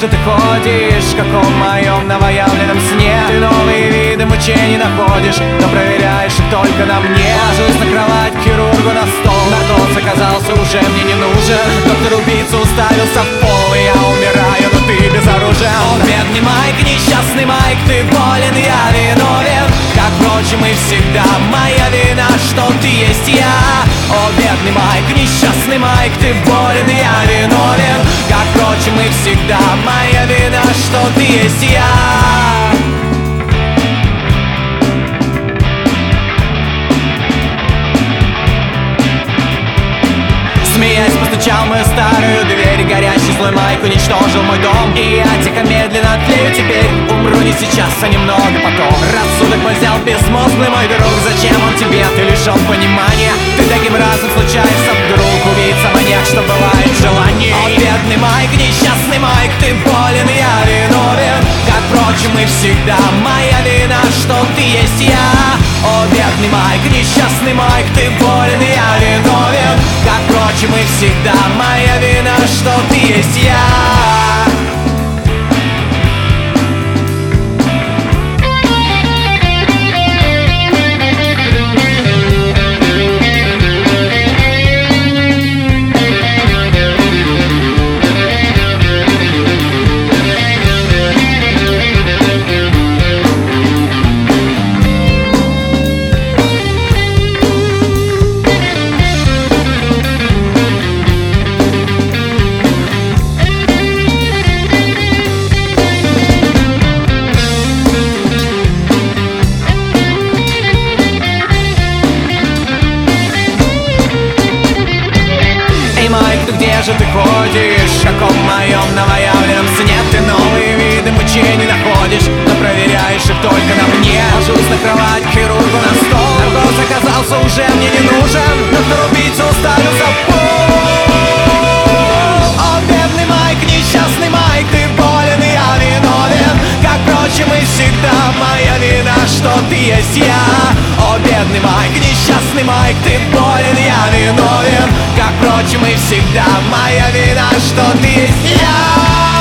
же ты ходишь? В каком моем новоявленном сне? Ты новые виды мучений находишь, но проверяешь их только на мне. Ложусь на кровать к хирургу на стол, наркоз оказался уже мне не нужен. Доктор-убийца уставился в пол, и я умираю, но ты безоружен. О, бедный Майк, несчастный Майк, ты болен, я виновен. Как, впрочем, и всегда, моя вина, что ты есть я. О, бедный Майк, несчастный Майк, ты болен, я виновен. Как, впрочем, и всегда, моя вина, что ты есть я. Смеясь, постучал в мою старую дверь. Горящий злой Майк уничтожил мой дом, и я тихо, медленно тлею теперь. Умру не сейчас, а немного потом. Рассудок мой взял безмозглый мой друг. Зачем он тебе? Ты лишен понимания. Ты таким разом случаешься вдруг. Убийца маньяк, что бывает желаний. О, бедный Майк, несчастный Майк, ты болен, я виновен. Как, впрочем, и всегда, моя вина, что ты есть я. О, бедный Майк, несчастный Майк, ты болен, я виновен. Как, впрочем, и всегда, моя вина, что ты есть я. Где же ты ходишь? В каком моем новоявленном сне? Ты новые виды мучений находишь, но проверяешь их только на мне. Ложусь на кровать к хирургу на стол, наркоз оказался уже мне не нужен. Доктор-убийца уставился в пол. О, бедный Майк, несчастный Майк, ты болен, и я виновен. Как, впрочем, и всегда, моя вина, что ты есть я. О, бедный Майк, несчастный Майк, ты болен, я виновен. Как, впрочем, и всегда, моя вина, что ты есть я.